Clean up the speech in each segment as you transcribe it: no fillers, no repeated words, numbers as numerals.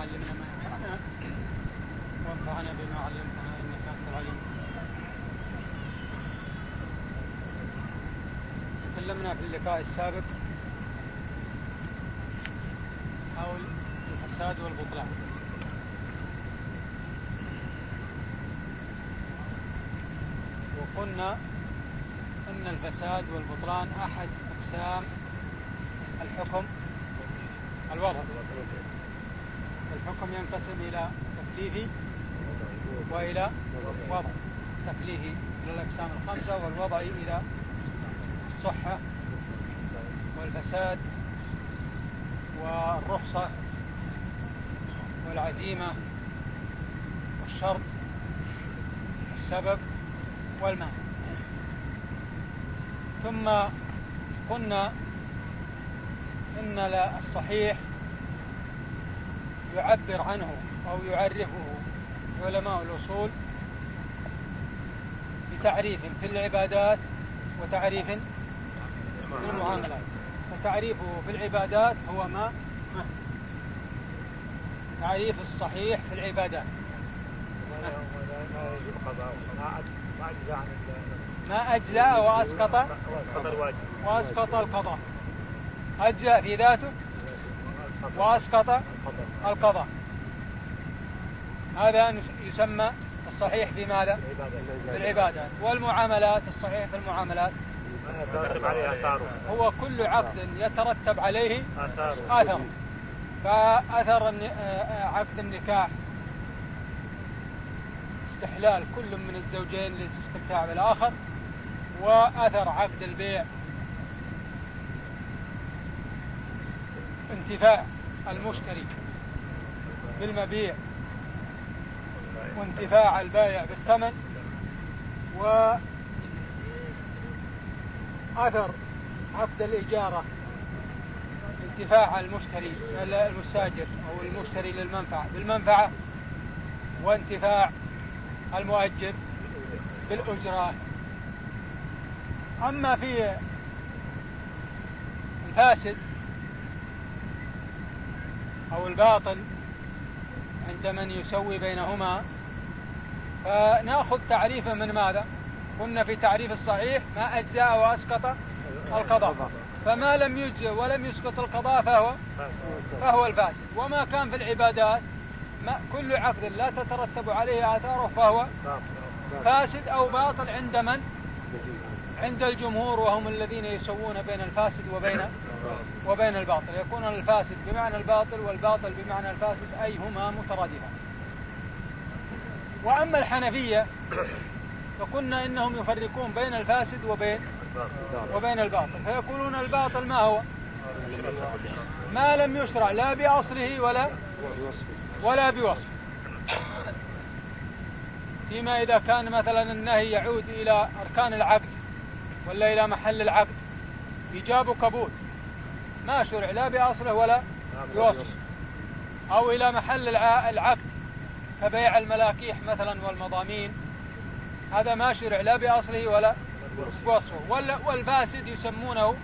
علمنا ما ينفعنا وانفعنا بما علمتنا إنك أنت العليم. تكلمنا في اللقاء السابق حول الفساد والبطلان، وقلنا أن الفساد والبطلان أحد أقسام الحكم الوضعي. الحكم ينقسم إلى تكليفي وإلى وضعي. تكليفي إلى الأقسام الخمسة، والوضعي إلى الصحة والفساد والرخصة والعزيمة والشرط والسبب والمانع. ثم قلنا إن الصحيح يعبر عنه أو يعرفه علماء الأصول بتعريف في العبادات وتعريف في المعاملات. فتعريفه في العبادات هو ما تعريف الصحيح في العبادات ما أجزأ وأسقط القضاء. أجزأ في ذاته وأسقط القضاء. هذا يسمى الصحيح في ماذا؟ في العبادات. والمعاملات الصحيح في المعاملات هو كل عقد يترتب عليه آثر. فأثر عقد النكاح استحلال كل من الزوجين للاستمتاع بالآخر، وأثر عقد البيع انتفاع المشتري بالمبيع وانتفاع البائع بالثمن، وأثر عقد الإجارة انتفاع المستاجر أو المشتري للمنفعة بالمنفعة، وانتفاع المؤجر بالأجرة. أما في الفاسد أو الباطل عند من يسوي بينهما فنأخذ تعريفه من ماذا؟ قلنا في تعريف الصحيح ما أجزاء وأسقط القضاء، فما لم يجزئ ولم يسقط القضاء فهو الفاسد. وما كان في العبادات كل عقد لا تترتب عليه آثاره فهو فاسد أو باطل عند من؟ عند الجمهور، وهم الذين يسوون بين الفاسد وبين الباطل. يكون الفاسد بمعنى الباطل والباطل بمعنى الفاسد، أي هما مترادفان. وأما الحنفية فقلنا إنهم يفرقون بين الفاسد وبين الباطل، فيقولون الباطل ما هو؟ ما لم يشرع لا بأصله ولا بوصفه. فيما إذا كان مثلا النهي يعود إلى أركان العقد ولا إلى محل العقد إيجاب قبول، ما شرع لا بأصله ولا بوصفه. أو إلى محل العقد كبيع الملاكيح مثلا والمضامين، هذا ما شرع لا بأصله ولا بوصفه. والفاسد يسمونه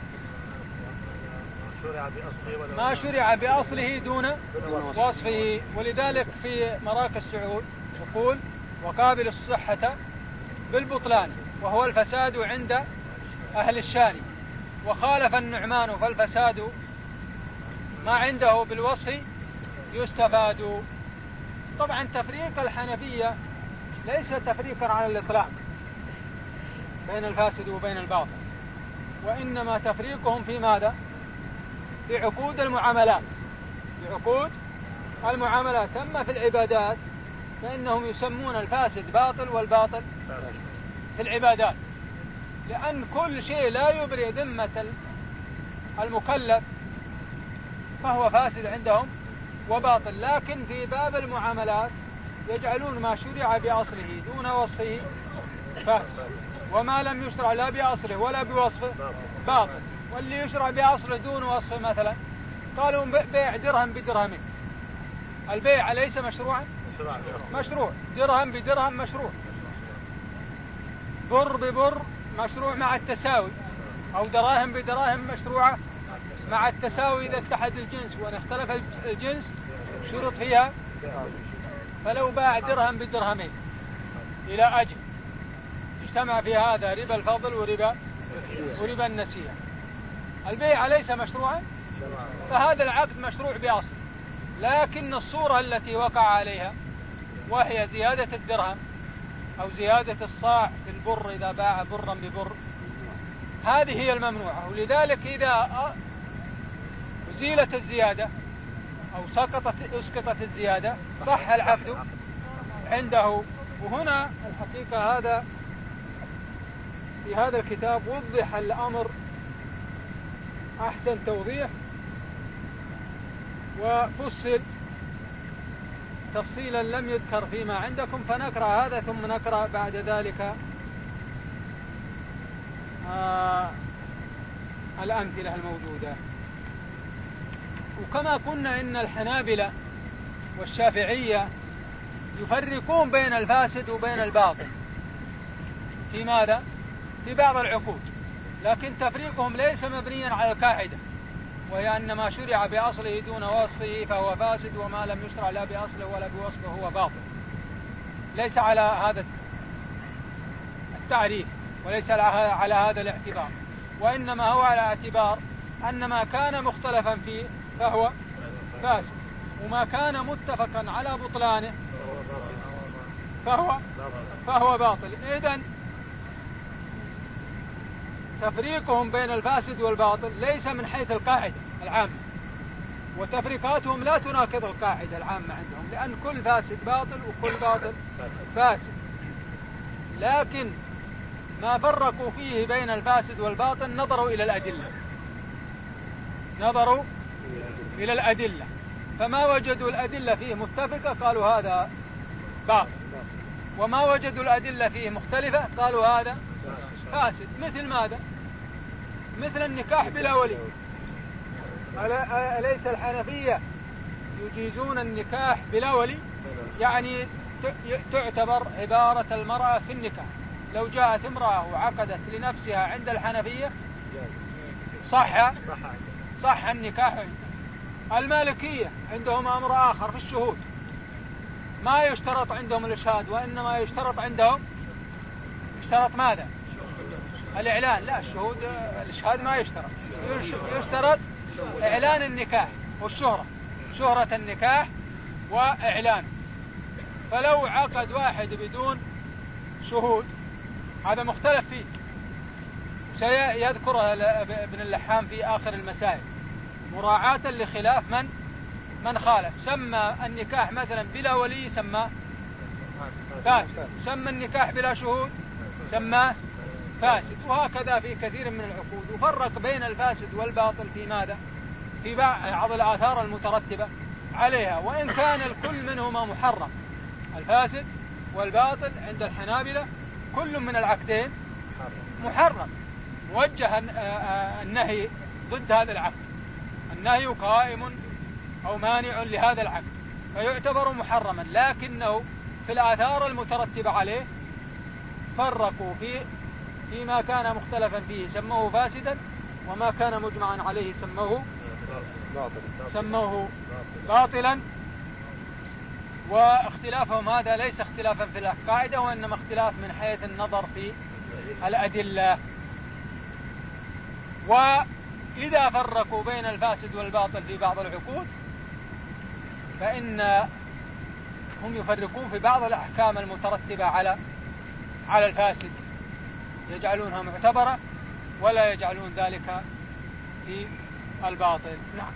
ما شرع بأصله دون وصفه. ولذلك في مراكز السعود يقول وقابل الصحة بالبطلان وهو الفساد عند أهل الشان، وخالف النعمان فالفساد ما عنده بالوصف يستفاد. طبعا تفريق الحنفية ليس تفريقا على الإطلاق بين الفاسد وبين الباطل، وإنما تفريقهم في ماذا؟ في عقود المعاملات. أما في العبادات فإنهم يسمون الفاسد باطل والباطل في العبادات، لأن كل شيء لا يبرئ ذمة المكلف فهو فاسد عندهم وباطل. لكن في باب المعاملات يجعلون ما شرع بأصله دون وصفه فاسد، وما لم يشرع لا بأصله ولا بوصفه باطل. واللي يشرع بأصله دون وصفه مثلا قالوا بيع درهم بدرهم، البيع ليس مشروعا؟ مشروع. درهم بدرهم مشروع. بر ببر مشروع مع التساوي، أو دراهم بدراهم مشروعة مع التساوي إذا اتحد الجنس. وإن اختلف الجنس شرط فيها، فلو باع درهم بدرهمين إلى أجل اجتمع في هذا ربا الفضل وربا النسيئة، البيع ليس مشروعا، فهذا العقد مشروع بأصل، لكن الصورة التي وقع عليها وهي زيادة الدرهم أو زيادة الصاع في البر إذا باع برا ببر، هذه هي الممنوعة. ولذلك إذا أزيلت الزيادة أو اسقطت الزيادة صح العقد عنده. وهنا الحقيقة هذا في هذا الكتاب وضح الأمر أحسن توضيح وفصل تفصيلا لم يذكر فيما عندكم، فنقرأ هذا ثم نقرأ بعد ذلك الأمثلة الموجودة. وكما قلنا إن الحنابلة والشافعية يفرقون بين الفاسد وبين الباطل في ماذا؟ في بعض العقود، لكن تفريقهم ليس مبنيا على القاعدة، وهي أن ما شرع بأصله دون وصفه فهو فاسد، وما لم يشرع لا بأصله ولا بوصفه هو باطل. ليس على هذا التعريف وليس على هذا الاعتبار، وإنما هو على اعتبار أن ما كان مختلفا فيه فهو فاسد، وما كان متفقا على بطلانه فهو باطل. إذن تفريقهم بين الفاسد والباطل ليس من حيث القاعدة العامة، وتفريقاتهم لا تناقض القاعدة العامة عندهم، لأن كل فاسد باطل وكل باطل فاسد، لكن ما فرقوا فيه بين الفاسد والباطل نظروا إلى الأدلة، فما وجدوا الأدلة فيه متفقة قالوا هذا باطل، وما وجدوا الأدلة فيه مختلفة قالوا هذا فاسد. مثل ماذا؟ مثل النكاح بلا ولي. أليس الحنفية يجيزون النكاح بلا ولي؟ يعني تعتبر عبارة المرأة في النكاح، لو جاءت امرأة وعقدت لنفسها عند الحنفية صح النكاح. المالكية عندهم أمر آخر في الشهود، ما يشترط عندهم الإشهاد، وإنما يشترط عندهم ماذا؟ الإعلان. لا، الإشهاد ما يشترط إعلان النكاح والشهرة، شهرة النكاح وإعلان. فلو عقد واحد بدون شهود هذا مختلف فيه، سيذكر ابن اللحام في آخر المسائل مراعاة لخلاف من خالف. سمى النكاح مثلا بلا ولي سماه فاسد، سمى النكاح بلا شهود سماه فاسد، وهكذا في كثير من العقود. وفرق بين الفاسد والباطل في ماذا؟ في بعض الآثار المترتبة عليها، وإن كان الكل منهما محرم. الفاسد والباطل عند الحنابلة كل من العقدين محرم، موجه النهي ضد هذا العقد، النهي قائم أو مانع لهذا العقد فيعتبر محرما، لكنه في الآثار المترتبة عليه فرقوا فيما كان مختلفا فيه سموه فاسدا، وما كان مجمعا عليه سموه باطلا. واختلافهم هذا ليس اختلافا في القاعدة، وإنما اختلاف من حيث النظر في الأدلة. وإذا فرقوا بين الفاسد والباطل في بعض العقود فإنهم يفرقون في بعض الأحكام المترتبة على الفاسد، يجعلونها معتبرة ولا يجعلون ذلك في الباطل. نعم.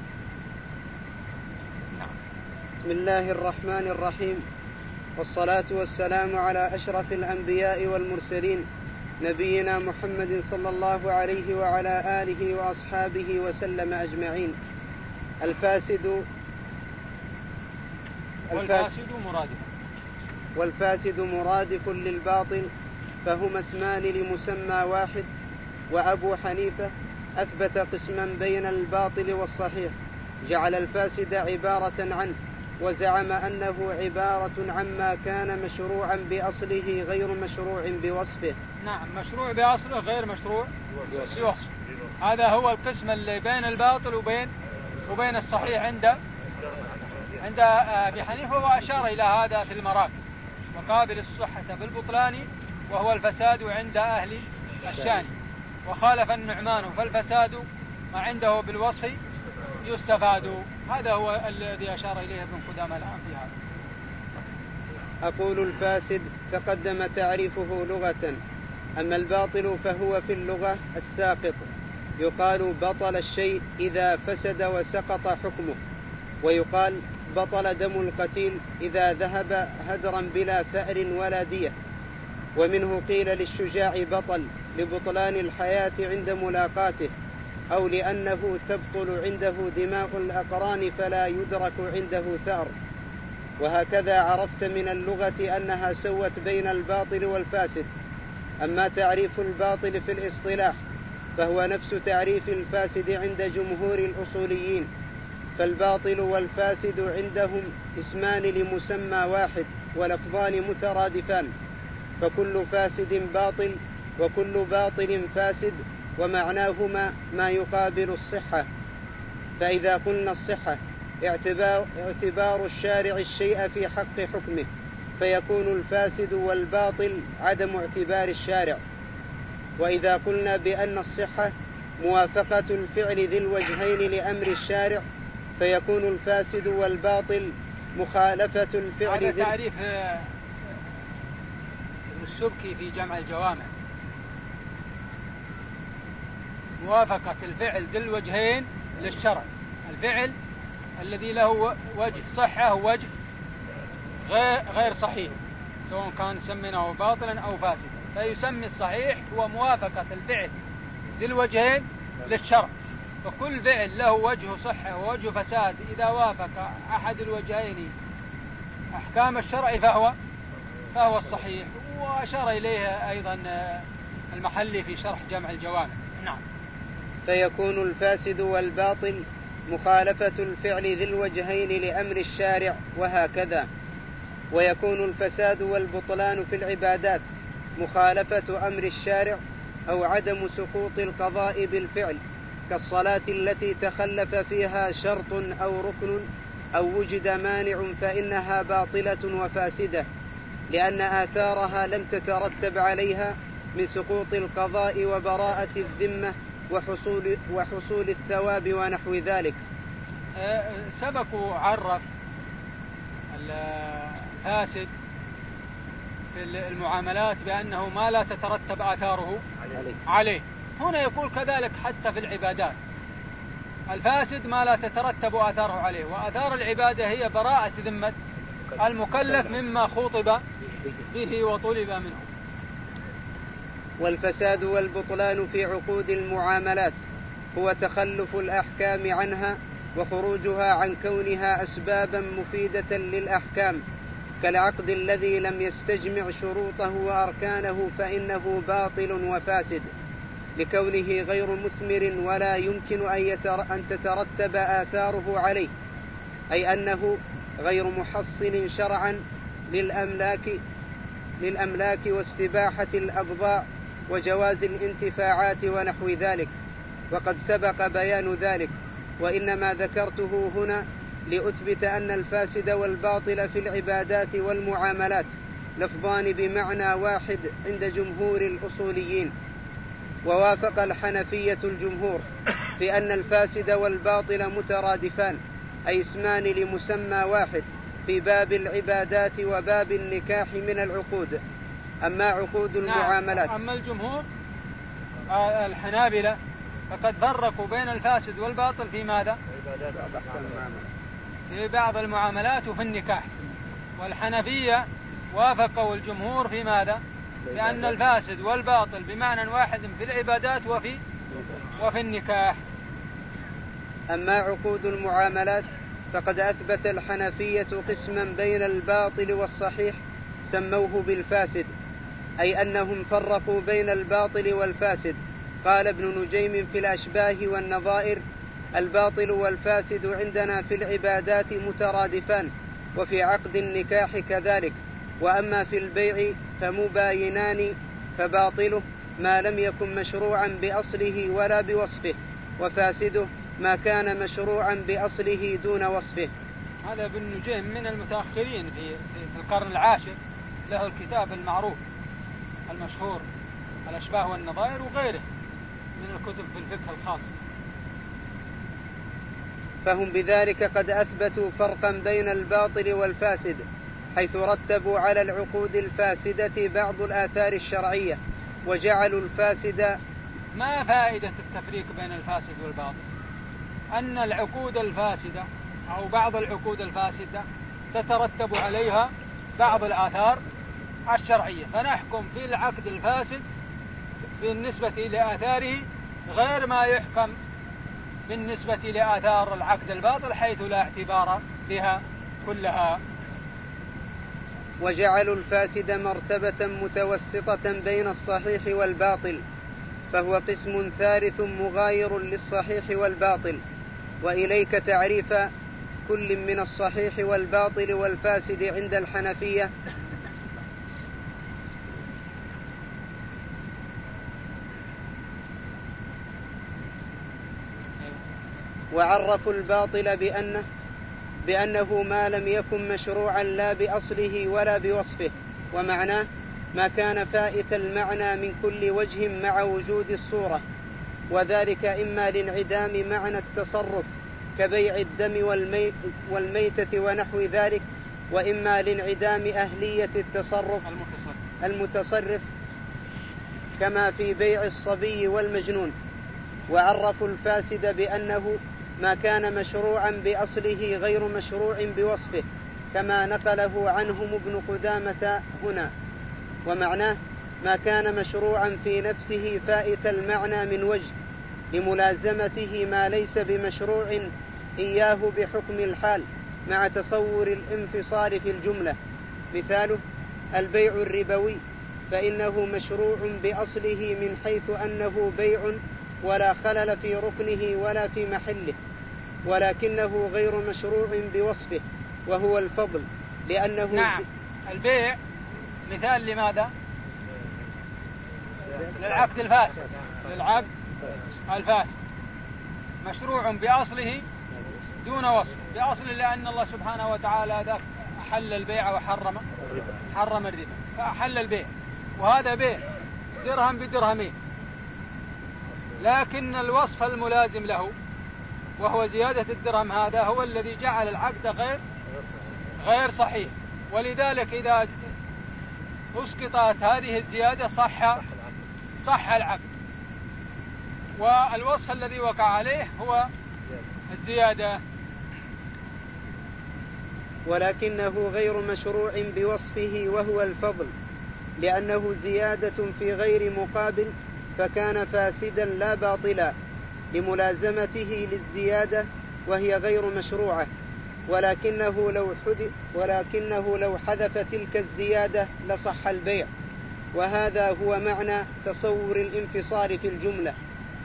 بسم الله الرحمن الرحيم، والصلاة والسلام على أشرف الأنبياء والمرسلين نبينا محمد صلى الله عليه وعلى آله وأصحابه وسلم أجمعين. والفاسد مرادف للباطل، فهما اسمان لمسمى واحد. وأبو حنيفة أثبت قسما بين الباطل والصحيح، جعل الفاسد عبارة عنه، وزعم أنه عبارة عما كان مشروعا بأصله غير مشروع بوصفه. نعم، مشروع بأصله غير مشروع بوصفه. هذا هو القسم اللي بين الباطل وبين الصحيح عند أبي حنيفة وأشار إلى هذا في المراكب، وقابل الصحة بالبطلان وهو الفساد عند أهل الشان، وخالف النعمان فالفساد ما عنده بالوصف يستفاد. هذا هو الذي أشار إليه ابن قدامة الآن في هذا. أقول الفاسد تقدم تعريفه لغة، أما الباطل فهو في اللغة الساقط، يقال بطل الشيء إذا فسد وسقط حكمه، ويقال بطل دم القتيل إذا ذهب هدرا بلا ثأر ولا دية. ومنه قيل للشجاع بطل لبطلان الحياة عند ملاقاته، أو لأنه تبطل عنده دماء الأقران فلا يدرك عنده ثأر. وهكذا عرفت من اللغة أنها سوت بين الباطل والفاسد. أما تعريف الباطل في الاصطلاح فهو نفس تعريف الفاسد عند جمهور الأصوليين، فالباطل والفاسد عندهم اسمان لمسمى واحد ولفظان مترادفان، فكل فاسد باطل وكل باطل فاسد، ومعناهما ما يقابل الصحة. فإذا قلنا الصحة اعتبار الشارع الشيء في حق حكمه، فيكون الفاسد والباطل عدم اعتبار الشارع. وإذا قلنا بأن الصحة موافقة الفعل ذي الوجهين لأمر الشارع، فيكون الفاسد والباطل مخالفة الفعل. هذا تعريف السبكي في جمع الجوامع، موافقة الفعل ذي الوجهين للشرع، الفعل الذي له وجه صحة ووجه غير صحيح، سواء كان سميناه باطلا أو فاسدا، فيسمي الصحيح هو موافقة الفعل ذي الوجهين للشرع. فكل فعل له وجه صحة ووجه فساد إذا وافق أحد الوجهين أحكام الشرع فهو الصحيح. وأشار إليه أيضا المحلي في شرح جمع الجوامع. نعم. فيكون الفاسد والباطل مخالفة الفعل ذي الوجهين لأمر الشارع، وهكذا. ويكون الفساد والبطلان في العبادات مخالفة أمر الشارع أو عدم سقوط القضاء بالفعل، كالصلاة التي تخلف فيها شرط أو ركن أو وجد مانع فإنها باطلة وفاسدة، لأن آثارها لم تترتب عليها من سقوط القضاء وبراءة الذمة وحصول الثواب ونحو ذلك. سبق عرف الفاسد في المعاملات بأنه ما لا تترتب آثاره عليه. هنا يقول كذلك حتى في العبادات، الفاسد ما لا تترتب آثاره عليه، وآثار العبادة هي براءة ذمة المكلف مما خُطب به وطلب منه. والفساد والبطلان في عقود المعاملات هو تخلف الأحكام عنها وخروجها عن كونها أسبابا مفيدة للأحكام، كالعقد الذي لم يستجمع شروطه وأركانه فإنه باطل وفاسد، لكونه غير مثمر ولا يمكن أن تترتب آثاره عليه، أي أنه غير محصن شرعا للأملاك واستباحة الأبضاع وجواز الانتفاعات ونحو ذلك، وقد سبق بيان ذلك، وإنما ذكرته هنا لأثبت أن الفاسد والباطل في العبادات والمعاملات لفظان بمعنى واحد عند جمهور الأصوليين. ووافق الحنفية الجمهور في أن الفاسد والباطل مترادفان، أي اسمان لمسمى واحد في باب العبادات وباب النكاح من العقود. أما عقود المعاملات، أما الجمهور الحنابلة فقد فرقوا بين الفاسد والباطل في ماذا؟ في بعض المعاملات وفي النكاح. والحنفية وافقوا الجمهور في ماذا؟ لأن الفاسد والباطل بمعنى واحد في العبادات وفي النكاح. أما عقود المعاملات فقد أثبت الحنفية قسما بين الباطل والصحيح سموه بالفاسد، أي أنهم فرقوا بين الباطل والفاسد. قال ابن نجيم في الأشباه والنظائر: الباطل والفاسد عندنا في العبادات مترادفان، وفي عقد النكاح كذلك، وأما في البيع فمباينان، فباطله ما لم يكن مشروعا بأصله ولا بوصفه، وفاسده ما كان مشروعا بأصله دون وصفه. هذا ابن نجيم من المتأخرين في القرن العاشر، له الكتاب المعروف المشهور الأشباه والنظائر وغيره من الكتب في الفقه الخاص. فهم بذلك قد أثبتوا فرقا بين الباطل والفاسد، حيث رتبوا على العقود الفاسدة بعض الآثار الشرعية وجعلوا الفاسد. ما فائدة التفريق بين الفاسد والباطل؟ أن العقود الفاسدة أو بعض العقود الفاسدة تترتب عليها بعض الآثار الشرعية، فنحكم في العقد الفاسد بالنسبة لآثاره غير ما يحكم بالنسبة لآثار العقد الباطل، حيث لا اعتبار بها كلها. وجعلوا الفاسد مرتبة متوسطة بين الصحيح والباطل، فهو قسم ثالث مغاير للصحيح والباطل. وإليك تعريف كل من الصحيح والباطل والفاسد عند الحنفية. وعرفوا الباطل بأنه ما لم يكن مشروعا لا بأصله ولا بوصفه، ومعناه ما كان فائت المعنى من كل وجه مع وجود الصورة، وذلك إما لانعدام معنى التصرف كبيع الدم والميتة ونحو ذلك، وإما لانعدام أهلية التصرف المتصرف كما في بيع الصبي والمجنون. وعرفوا الفاسد بأنه ما كان مشروعا بأصله غير مشروع بوصفه، كما نقله عنهم ابن قدامة هنا، ومعناه ما كان مشروعا في نفسه فائت المعنى من وجه لملازمته ما ليس بمشروع إياه بحكم الحال مع تصور الانفصال في الجملة. مثاله البيع الربوي، فإنه مشروع بأصله من حيث أنه بيع ولا خلل في ركنه ولا في محله، ولكنه غير مشروع بوصفه، وهو الفضل، لأنه نعم. البيع مثال لماذا؟ للعقد الفاسد. للعقد الفاسد مشروع بأصله دون وصف. بأصله لأن الله سبحانه وتعالى أحل البيع وحرم الربا، فأحل البيع، وهذا بيع درهم بدرهمين، لكن الوصف الملازم له وهو زيادة الدرهم هذا هو الذي جعل العقد غير صحيح، ولذلك إذا أسقطت هذه الزيادة صح العقد، والوصف الذي وقع عليه هو الزيادة. ولكنه غير مشروع بوصفه وهو الفضل، لأنه زيادة في غير مقابل، فكان فاسدا لا باطلا لملازمته للزيادة وهي غير مشروعة، ولكنه لو حذف تلك الزيادة لصح البيع. وهذا هو معنى تصور الانفصال في الجملة.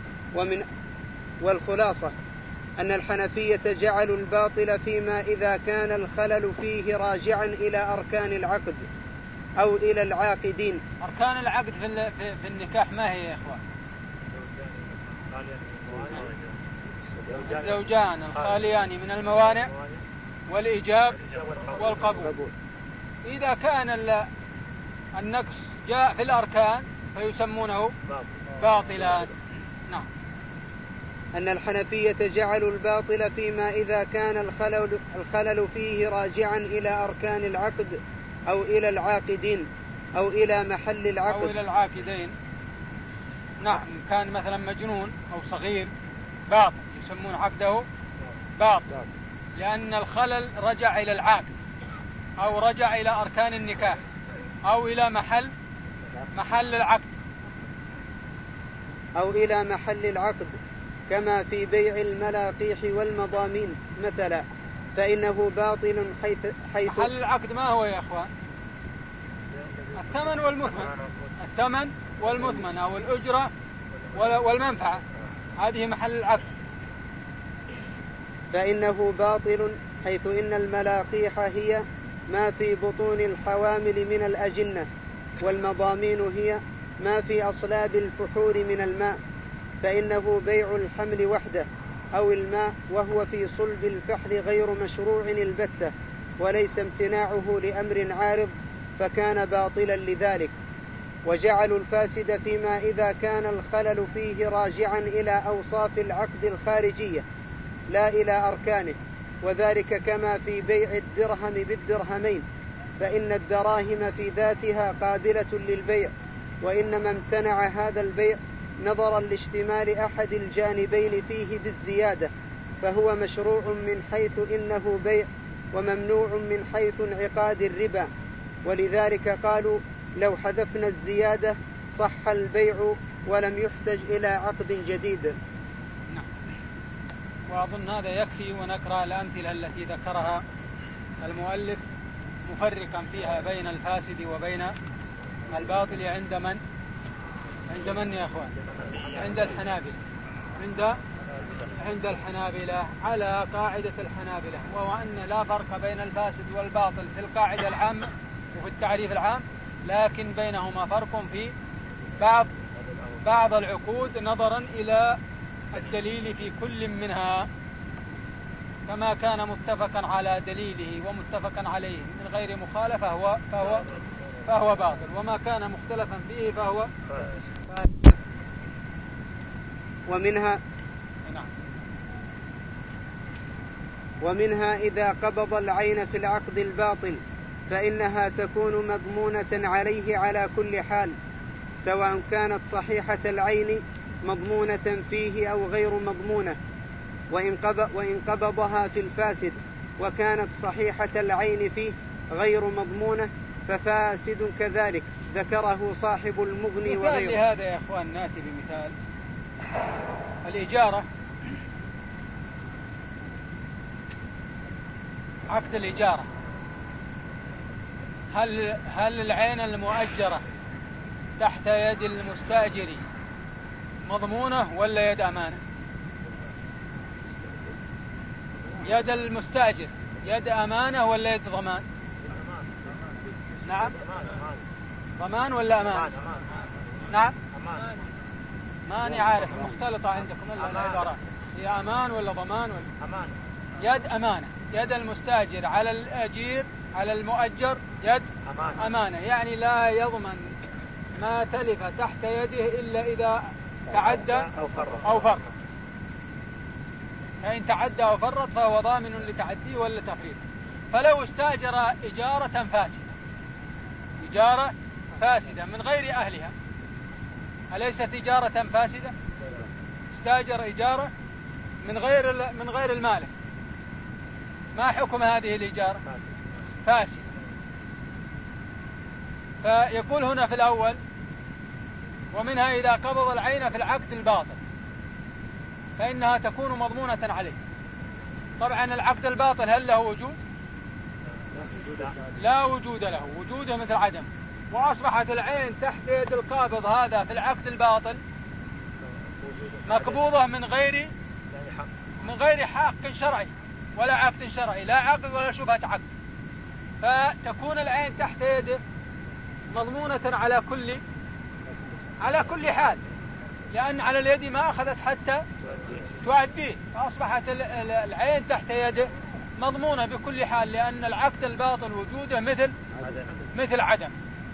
والخلاصة أن الحنفية جعلوا الباطل فيما إذا كان الخلل فيه راجعا إلى أركان العقد أو إلى العاقدين. أركان العقد في النكاح ما هي يا إخوان؟ الزوجان الخاليان من الموانع والإيجاب والقبول. إذا كان النقص جاء في الأركان فيسمونه باطلا. نعم. أن الحنفية جعلوا الباطل فيما إذا كان الخلل فيه راجعا إلى أركان العقد أو إلى العاقدين أو إلى محل العقد أو إلى العاقدين. نعم. كان مثلا مجنون أو صغير باطل يسمون عقده باطل، لأن الخلل رجع إلى العقد أو رجع إلى أركان النكاح أو إلى محل العقد أو إلى محل العقد، كما في بيع الملاقيح والمضامين مثلا، فإنه باطل حيث محل العقد ما هو يا أخوان؟ الثمن والمثمن أو الأجرة والمنفعة، هذه محل العقد. فإنه باطل حيث إن الملاقيح هي ما في بطون الحوامل من الأجنة، والمضامين هي ما في أصلاب الفحول من الماء، فإنه بيع الحمل وحده أو الماء وهو في صلب الفحل غير مشروع البتة، وليس امتناعه لأمر عارض، فكان باطلا لذلك. وجعلوا الفاسد فيما إذا كان الخلل فيه راجعا إلى أوصاف العقد الخارجية لا إلى أركانه، وذلك كما في بيع الدرهم بالدرهمين، فإن الدراهم في ذاتها قابلة للبيع، وإنما امتنع هذا البيع نظرا لاشتمال أحد الجانبين فيه بالزيادة، فهو مشروع من حيث إنه بيع، وممنوع من حيث انعقاد الربا. ولذلك قالوا لو حذفنا الزيادة صح البيع ولم يحتج إلى عقد جديد. نعم. وأظن هذا يكفي، ونقرأ الأمثلة التي ذكرها المؤلف مفرقا فيها بين الفاسد وبين الباطل عند من؟ عند من يا أخوان؟ عند الحنابلة. عند الحنابلة على قاعدة الحنابلة، وهو أن لا فرق بين الفاسد والباطل في القاعدة العامة وفي التعريف العام، لكن بينهما فرق في بعض العقود نظرا إلى الدليل في كل منها، فما كان متفقا على دليله ومتفقا عليه من غير مخالفة فهو باطل، وما كان مختلفا فيه فهو فاسد. ومنها إذا قبض العين في العقد الباطل فإنها تكون مضمونة عليه على كل حال، سواء كانت صحيحة العين مضمونة فيه أو غير مضمونة. وإن قبضها في الفاسد وكانت صحيحة العين فيه غير مضمونة ففاسد كذلك، ذكره صاحب المغني وغيره. لهذا يا أخوان نأتي بمثال الإجارة. عقد الإجارة، هل العين المؤجرة تحت يد المستأجر مضمونة ولا يد أمانة؟ يد المستأجر يد أمانة ولا يد ضمان؟ نعم، ضمان ولا أمانة؟ نعم، ماني عارف، مختلطة عندكم العبارات، هي أمان ولا ضمان ولا أمانة؟ يد أمانة. يد المستأجر على الأجير على المؤجر يد أمانة، يعني لا يضمن ما تلف تحت يده إلا إذا تعدى أو فرط. فإن تعدى أو فرط فهو ضامن لتعديه ولا تفريط. فلو استأجر إجارة فاسدة من غير أهلها، أليست إجارة فاسدة؟ استأجر إجارة من غير المالك، ما حكم هذه الإجارة؟ فاسدة. فيقول هنا في الأول ومنها إذا قبض العين في العقد الباطل فإنها تكون مضمونة عليه. طبعا العقد الباطل هل له وجود؟ لا وجود له، وجوده مثل عدم، وأصبحت العين تحت يد القابض هذا في العقد الباطل مقبوضة من غير حق شرعي ولا عقد شرعي، لا عقد ولا شبهة عقد، فتكون العين تحت يده مضمونة على كل حال، لأن على اليد ما أخذت حتى تؤديه، فأصبحت العين تحت يده مضمونة بكل حال، لأن العقد الباطل وجوده مثل عدم.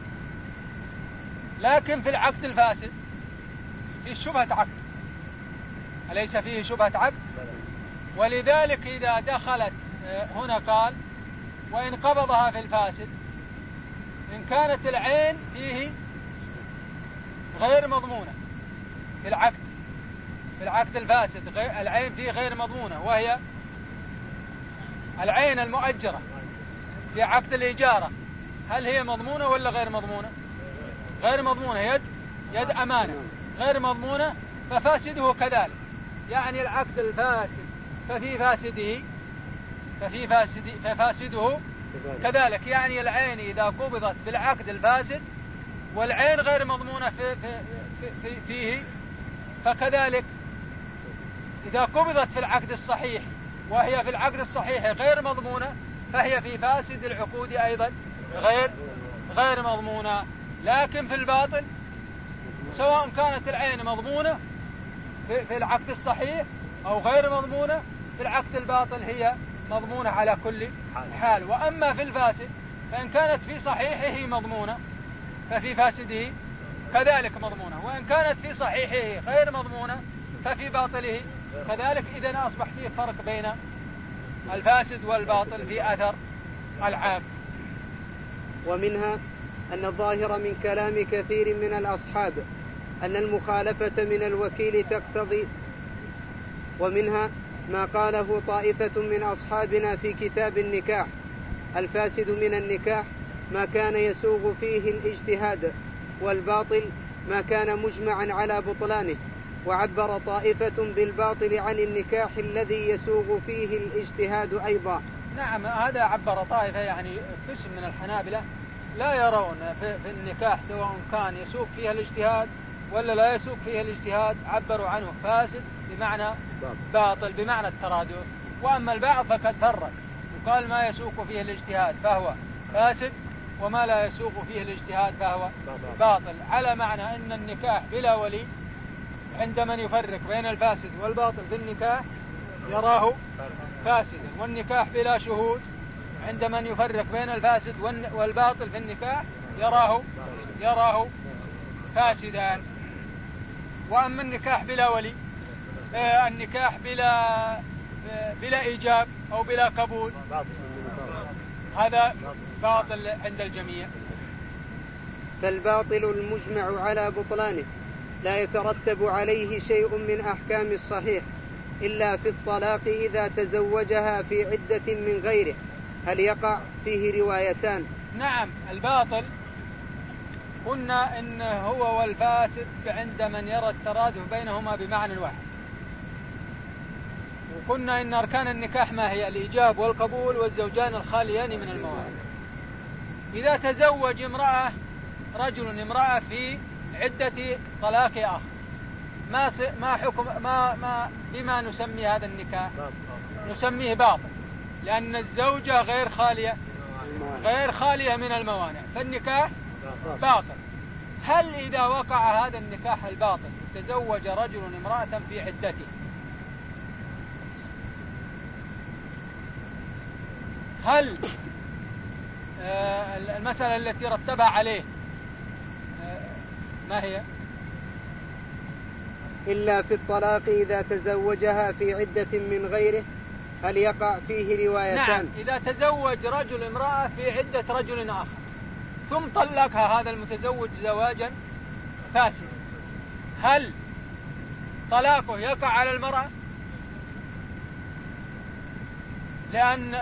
لكن في العقد الفاسد فيه شبهة عقد، أليس فيه شبهة عقد؟ ولذلك إذا دخلت هنا قال وإن قبضها في الفاسد، إن كانت العين فيه غير مضمونة في العقد الفاسد، العين فيه غير مضمونة، وهي العين المؤجرة في عقد الإجارة، هل هي مضمونة ولا غير مضمونة؟ غير مضمونة، يد أمانة غير مضمونة، ففاسده كذلك. يعني العقد الفاسد ففاسده كذلك، يعني العين إذا قبضت بالعقد الفاسد والعين غير مضمونة فيه، فكذلك إذا قبضت في العقد الصحيح وهي في العقد الصحيح غير مضمونة، فهي في فاسد العقود أيضا غير مضمونة. لكن في الباطل، سواء كانت العين مضمونة في العقد الصحيح أو غير مضمونة، في العقد الباطل هي مضمونة على كل حال. وأما في الفاسد فإن كانت في صحيحه مضمونة ففي فاسده كذلك مضمونة، وإن كانت في صحيحه غير مضمونة ففي باطله كذلك. إذن أصبح فيه فرق بين الفاسد والباطل في أثر العام. ومنها أن الظاهر من كلام كثير من الأصحاب أن المخالفة من الوكيل تقتضي، ومنها ما قاله طائفة من أصحابنا في كتاب النكاح: الفاسد من النكاح ما كان يسوغ فيه الاجتهاد، والباطل ما كان مجمعا على بطلانه. وعبر طائفة بالباطل عن النكاح الذي يسوغ فيه الاجتهاد أيضا. نعم، هذا عبر طائفة، يعني قسم من الحنابلة لا يرون في النكاح سواء كان يسوق فيها الاجتهاد ولا لا يسوق فيها الاجتهاد، عبروا عنه فاسد بمعنى باطل بمعنى الترادف. وأما البعض فقد فرق وقال ما يسوق فيه الاجتهاد فهو فاسد، وما لا يسوق فيه الاجتهاد فهو باطل، على معنى أن النكاح بلا ولي عند من يفرق بين الفاسد والباطل في النكاح يراه فاسدا، والنكاح بلا شهود عند من يفرق بين الفاسد والباطل في النكاح يراه فاسدا. وأما النكاح بلا ولي، النكاح بلا إيجاب أو بلا قبول، هذا باطل عند الجميع. فالباطل المجمع على بطلانه لا يترتب عليه شيء من أحكام الصحيح إلا في الطلاق إذا تزوجها في عدة من غيره. هل يقع فيه روايتان؟ نعم، الباطل قلنا إن هو والفاسد عند من يرى الترادف بينهما بمعنى واحد. وقلنا إن أركان النكاح ما هي؟ الإيجاب والقبول والزوجان الخاليان من الموانع. إذا تزوج رجل امرأة في عدة طلاق آخر، ما حكم بما نسمي هذا النكاح؟ نسميه باطل، لأن الزوجة غير خالية من الموانع، فالنكاح باطل. هل إذا وقع هذا النكاح الباطل تزوج رجل امرأة في عدته، هل المسألة التي رتبها عليه ما هي؟ إلا في الطلاق إذا تزوجها في عدة من غيره. هل يقع فيه روايتان؟ نعم، إذا تزوج رجل امرأة في عدة رجل آخر ثم طلقها هذا المتزوج زواجا فاسدا، هل طلاقه يقع على المرأة؟ لأن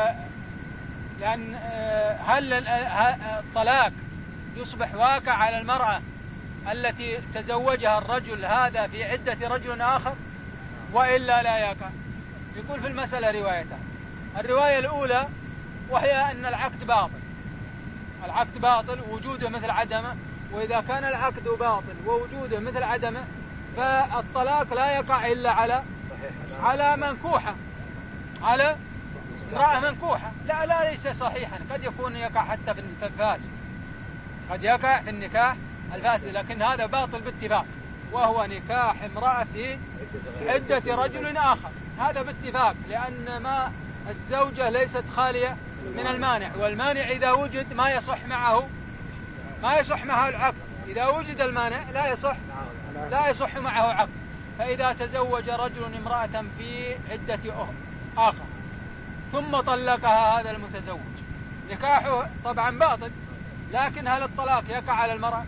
هل الطلاق يصبح واقع على المرأة التي تزوجها الرجل هذا في عدة رجل آخر وإلا لا يقع؟ يقول في المسألة روايتان. الرواية الأولى وهي أن العقد باطل وجوده مثل عدمه، وإذا كان العقد باطل ووجوده مثل عدمه فالطلاق لا يقع إلا على منكوحة، على امرأة منكوحة. لا ليس صحيحا، قد يكون يقع حتى في الفاسد، قد يقع في النكاح الفاسد، لكن هذا باطل باتفاق، وهو نكاح امرأة في عدة رجل آخر، هذا باتفاق، لأن ما الزوجة ليست خالية من المانع، والمانع إذا وجد ما يصح معه العقد. إذا وجد المانع لا يصح معه عقد. فإذا تزوج رجل امرأة في عدة آخر ثم طلقها هذا المتزوج، نكاحه طبعا باطل، لكن هل الطلاق يقع على المرأة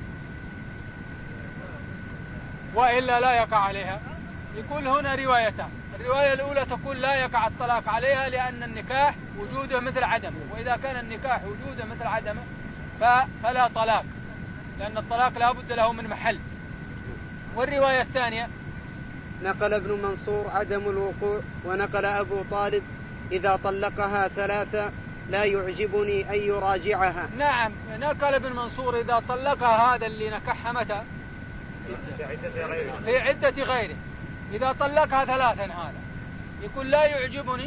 وإلا لا يقع عليها؟ يقول هنا روايتان. الرواية الأولى تقول لا يقع الطلاق عليها لأن النكاح وجوده مثل عدمه، وإذا كان النكاح وجوده مثل عدمه فلا طلاق، لأن الطلاق لا بد له من محل. والرواية الثانية نقل ابن منصور عدم الوقوع، ونقل أبو طالب إذا طلقها 3 لا يعجبني أن يراجعها. نعم، نقل ابن منصور إذا طلقها هذا اللي نكحها متى؟ في عدة غيره. إذا طلقها 3 هذا يقول لا يعجبني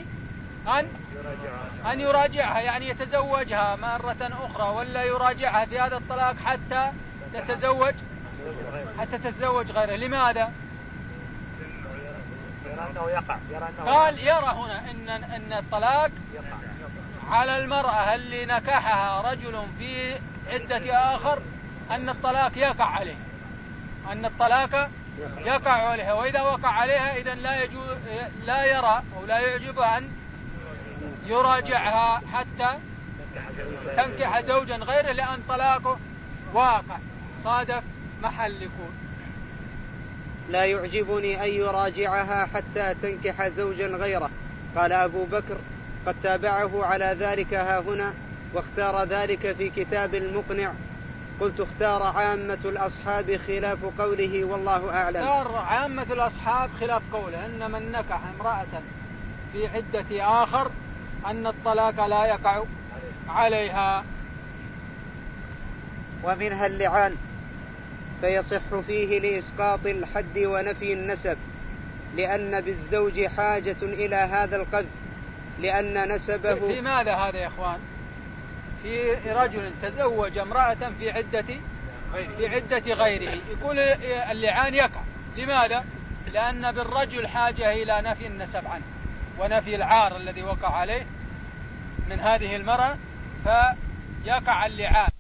أن يراجعها، يعني يتزوجها مرة أخرى ولا يراجعها في هذا الطلاق حتى تتزوج غيره. لماذا؟ قال يرى هنا إن الطلاق على المرأة اللي نكحها رجل في عدة آخر، أن الطلاق يقع عليه، أن الطلاق يقع عليها، وإذا وقع عليها إذن لا يرى أو لا يعجب أن يراجعها حتى تنكح زوجا غيره، لأن طلاقه واقع صادف محل يكون. لا يعجبني أن يراجعها حتى تنكح زوجا غيره. قال أبو بكر: قد تابعه على ذلك هاهنا، واختار ذلك في كتاب المقنع. قلت: اختار عامة الأصحاب خلاف قوله والله أعلم. اختار عامة الأصحاب خلاف قوله أن من نكح امرأة في عدة آخر أن الطلاق لا يقع عليها. ومنها اللعان، فيصح فيه لإسقاط الحد ونفي النسب، لأن بالزوج حاجة إلى هذا القذف، لأن نسبه. في ماذا هذا يا إخوان؟ في رجل تزوج امرأة في عدة غيره، يقول اللعان يقع. لماذا؟ لأن بالرجل حاجة إلى نفي النسب عنه ونفي العار الذي وقع عليه من هذه المرأة، فيقع اللعان.